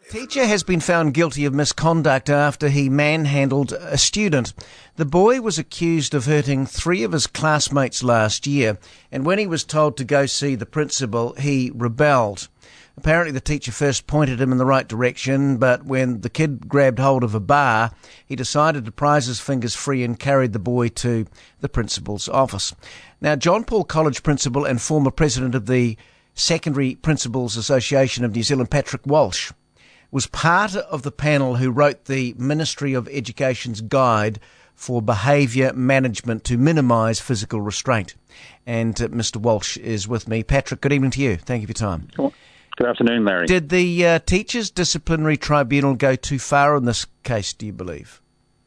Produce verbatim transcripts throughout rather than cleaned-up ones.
Teacher has been found guilty of misconduct after he manhandled a student. The boy was accused of hurting three of his classmates last year, and when he was told to go see the principal, he rebelled. Apparently the teacher first pointed him in the right direction, but when the kid grabbed hold of a bar, he decided to prise his fingers free and carried the boy to the principal's office. Now, John Paul College principal and former president of the Secondary Principals Association of New Zealand, Patrick Walsh, was part of the panel who wrote the Ministry of Education's guide for behaviour management to minimise physical restraint. And uh, Mister Walsh is with me. Patrick, good evening to you. Thank you for your time. Good afternoon, Larry. Did the uh, Teachers Disciplinary Tribunal go too far in this case, do you believe?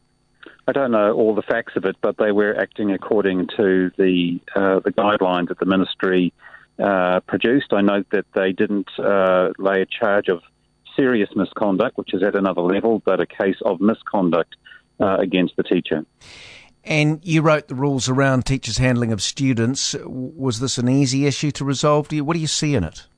I don't know all the facts of it, but they were acting according to the uh, the guidelines that the Ministry uh, produced. I note that they didn't uh, lay a charge of serious misconduct, which is at another level, but a case of misconduct uh, against the teacher. And you wrote the rules around teachers' handling of students. Was this an easy issue to resolve? Do you, what do you see in it?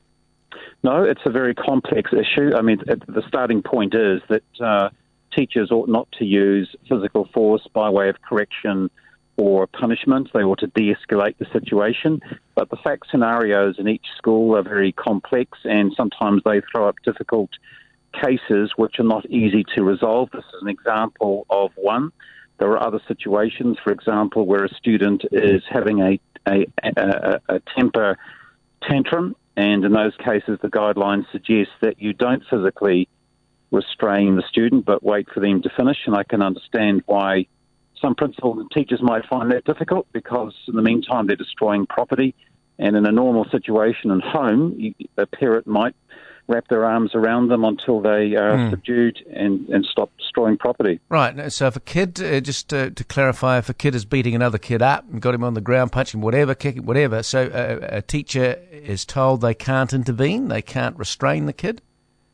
No, it's a very complex issue. I mean, the starting point is that uh, teachers ought not to use physical force by way of correction or punishment. They ought to de-escalate the situation. But the fact scenarios in each school are very complex, and sometimes they throw up difficult cases which are not easy to resolve. This is an example of one. There are other situations, for example, where a student is having a, a, a, a temper tantrum, and in those cases the guidelines suggest that you don't physically restrain the student but wait for them to finish. And I can understand why some principals and teachers might find that difficult, because in the meantime they're destroying property, and in a normal situation at home a parent might wrap their arms around them until they are mm. subdued and, and stop destroying property. Right, so if a kid, uh, just uh, to clarify, if a kid is beating another kid up and got him on the ground, punching whatever, kicking whatever, so uh, a teacher is told they can't intervene, they can't restrain the kid?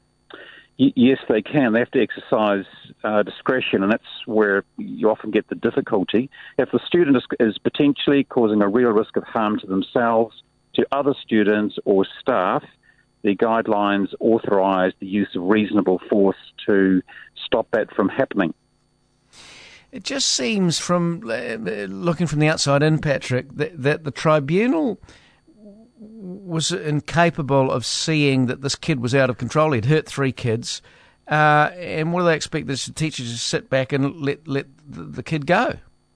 Yes, they can. They have to exercise uh, discretion, and that's where you often get the difficulty. If the student is, is potentially causing a real risk of harm to themselves, to other students or staff, the guidelines authorise the use of reasonable force to stop that from happening. It just seems, from uh, looking from the outside in, Patrick, that, that the tribunal was incapable of seeing that this kid was out of control. He'd hurt three kids. Uh, and what do they expect the teachers to sit back and let let the, the kid go?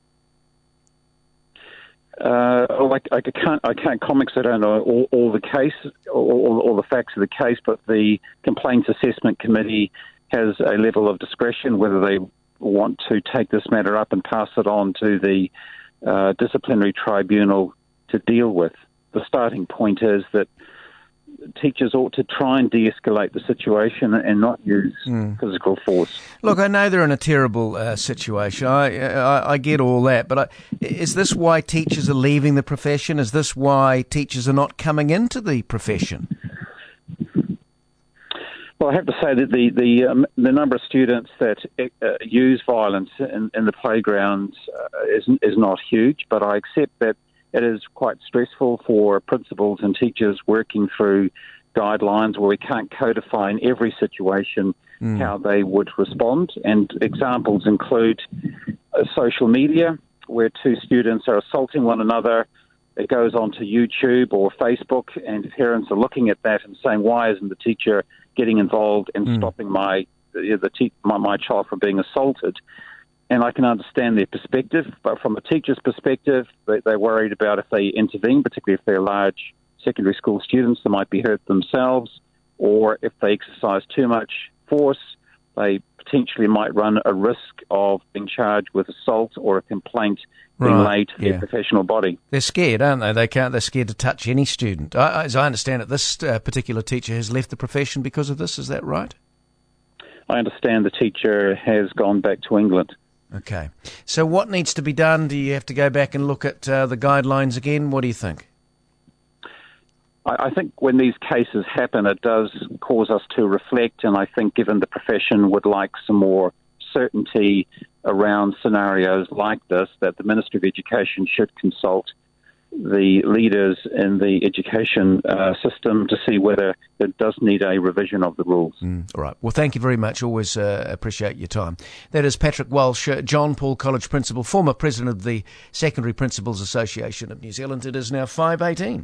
Uh, I, I can't I can't comment because I don't know all, all the case, all, all the facts of the case, but the Complaints Assessment Committee has a level of discretion whether they want to take this matter up and pass it on to the uh, disciplinary tribunal to deal with. The starting point is that teachers ought to try and de-escalate the situation and not use mm. physical force. Look, I know they're in a terrible uh, situation. I, I I get all that, but I, is this why teachers are leaving the profession? Is this why teachers are not coming into the profession? Well, I have to say that the the, um, the number of students that uh, use violence in, in the playgrounds uh, is is not huge, but I accept that it is quite stressful for principals and teachers working through guidelines where we can't codify in every situation mm. how they would respond. And examples include uh, social media, where two students are assaulting one another. It goes onto YouTube or Facebook, and parents are looking at that and saying, why isn't the teacher getting involved and mm. stopping my, the te- my my child from being assaulted? And I can understand their perspective, but from a teacher's perspective, they, they're worried about if they intervene, particularly if they're large secondary school students, they might be hurt themselves, or if they exercise too much force, they potentially might run a risk of being charged with assault or a complaint being right. laid to yeah. their professional body. They're scared, aren't they? They can't. They're scared to touch any student. I, as I understand it, this uh, particular teacher has left the profession because of this. Is that right? I understand the teacher has gone back to England. Okay. So what needs to be done? Do you have to go back and look at uh, the guidelines again? What do you think? I, I think when these cases happen, it does cause us to reflect, and I think given the profession would like some more certainty around scenarios like this, that the Ministry of Education should consult the leaders in the education uh, system to see whether it does need a revision of the rules. Mm, all right. Well, thank you very much. Always uh, appreciate your time. That is Patrick Walsh, uh, John Paul College Principal, former President of the Secondary Principals Association of New Zealand. It is now five eighteen.